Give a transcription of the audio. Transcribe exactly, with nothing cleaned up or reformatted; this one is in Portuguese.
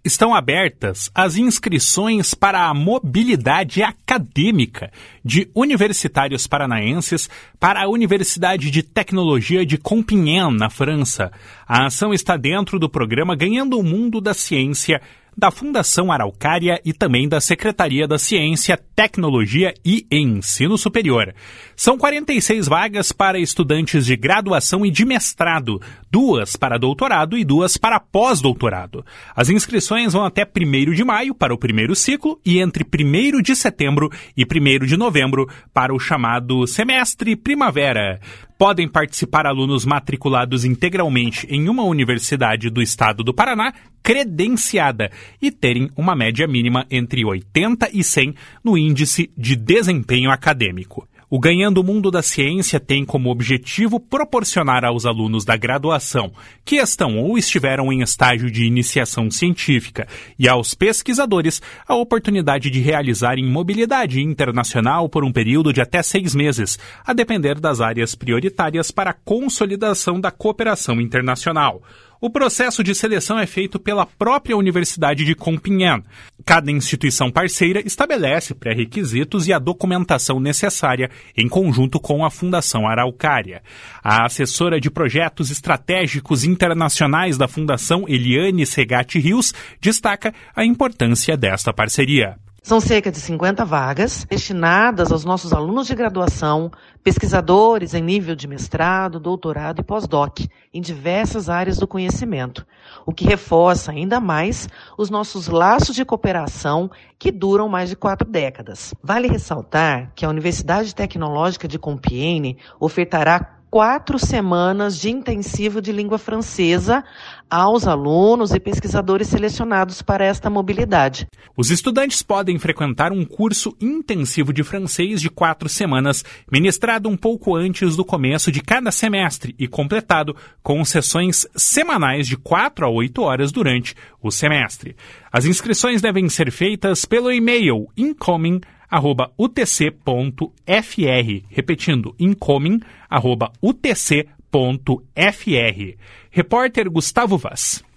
Estão abertas as inscrições para a mobilidade acadêmica de universitários paranaenses para a Universidade de Tecnologia de Compiègne, na França. A ação está dentro do programa Ganhando o Mundo da Ciência, da Fundação Araucária e também da Secretaria da Ciência, Tecnologia e Ensino Superior. São quarenta e seis vagas para estudantes de graduação e de mestrado, duas para doutorado e duas para pós-doutorado. As inscrições vão até primeiro de maio para o primeiro ciclo e entre primeiro de setembro e primeiro de novembro para o chamado semestre primavera. Podem participar alunos matriculados integralmente em uma universidade do estado do Paraná, credenciada, e terem uma média mínima entre oitenta e cem no índice de desempenho acadêmico. O Ganhando o Mundo da Ciência tem como objetivo proporcionar aos alunos da graduação que estão ou estiveram em estágio de iniciação científica e aos pesquisadores a oportunidade de realizarem mobilidade internacional por um período de até seis meses, a depender das áreas prioritárias para a consolidação da cooperação internacional. O processo de seleção é feito pela própria Universidade de Compiègne. Cada instituição parceira estabelece pré-requisitos e a documentação necessária em conjunto com a Fundação Araucária. A assessora de projetos estratégicos internacionais da Fundação, Eliane Segatti Rios, destaca a importância desta parceria. São cerca de cinquenta vagas destinadas aos nossos alunos de graduação, pesquisadores em nível de mestrado, doutorado e pós-doc, em diversas áreas do conhecimento, o que reforça ainda mais os nossos laços de cooperação que duram mais de quatro décadas. Vale ressaltar que a Universidade Tecnológica de Compiègne ofertará quatro semanas de intensivo de língua francesa aos alunos e pesquisadores selecionados para esta mobilidade. Os estudantes podem frequentar um curso intensivo de francês de quatro semanas, ministrado um pouco antes do começo de cada semestre e completado com sessões semanais de quatro a oito horas durante o semestre. As inscrições devem ser feitas pelo e-mail incoming arroba u t c ponto f r, repetindo, incoming arroba u t c ponto f r. Repórter Gustavo Vaz.